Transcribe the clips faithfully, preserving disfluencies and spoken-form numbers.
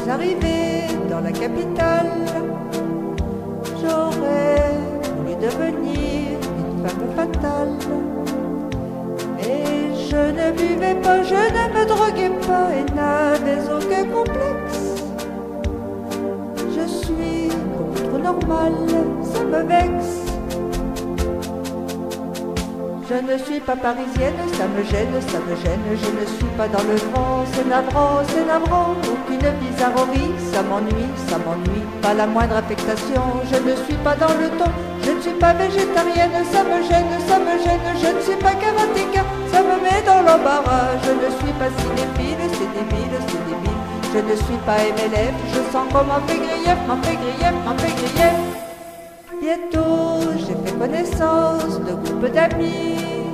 arrivée dans la capitale, j'aurais voulu devenir une femme fatale. Mais je ne buvais pas, je ne me droguais pas et n'avais aucun complexe. Je suis beaucoup trop normale, ça me vexe. Je ne suis pas parisienne, ça me gêne, ça me gêne. Je ne suis pas dans le vent, c'est navrant, c'est navrant. Aucune bizarrerie, ça m'ennuie, ça m'ennuie. Pas la moindre affectation, je ne suis pas dans le ton. Je ne suis pas végétarienne, ça me gêne, ça me gêne. Je ne suis pas karatéka, ça me met dans l'embarras. Je ne suis pas cinéphile, c'est débile, c'est débile. Je ne suis pas M L F, je sens qu'on m'en fait grief, m'en fait grief, m'en fait grief. Bientôt j'ai fait connaissance de groupes d'amis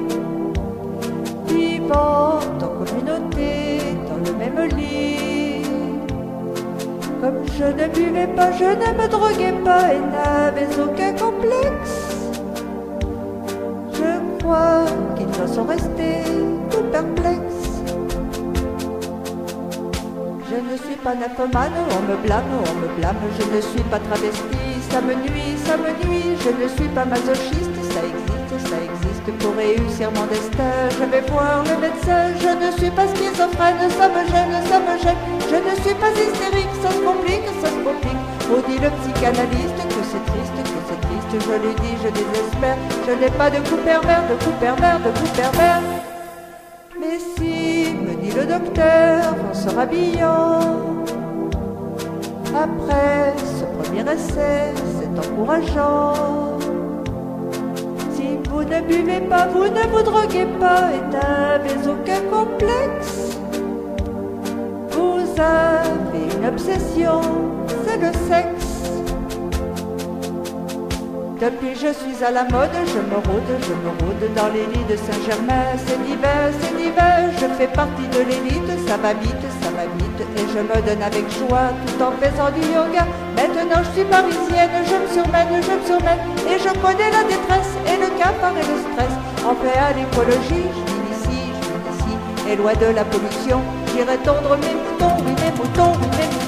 vivant en communauté dans le même lit. Comme je ne buvais pas, je ne me droguais pas et n'avais aucun complexe. Je crois qu'ils en sont restés tout perplexes. Je ne suis pas nymphomane, on me blâme, on me blâme. Je ne suis pas travestie, ça me nuit, ça me nuit. Je ne suis pas masochiste, ça existe, ça existe. Pour réussir mon destin, je vais voir le médecin. Je ne suis pas schizophrène, ça me gêne, ça me gêne. Je ne suis pas hystérique, ça se complique, ça se complique. On dit le psychanalyste que c'est triste, que c'est triste. Je lui dis, je désespère. Je n'ai pas de coup pervers, de coup pervers, de coup pervers. Mais si, me dit le docteur en se rhabillant, après ce premier essai, c'est encourageant. Si vous ne buvez pas, vous ne vous droguez pas et n'avez aucun complexe. Vous avez une obsession, c'est le sexe. Depuis je suis à la mode, je me rôde, je me rôde dans les lits de Saint-Germain. C'est divin, c'est divin, je fais partie de l'élite. Ça va vite, ça va vite et je me donne avec joie tout en faisant du yoga. Maintenant je suis parisienne, je me surmène, je me surmène et je connais la détresse et le cafard et le stress. En fait à l'écologie, je vis ici, je vis ici et loin de la pollution. J'irai tondre mes moutons, oui mes moutons, oui mes moutons.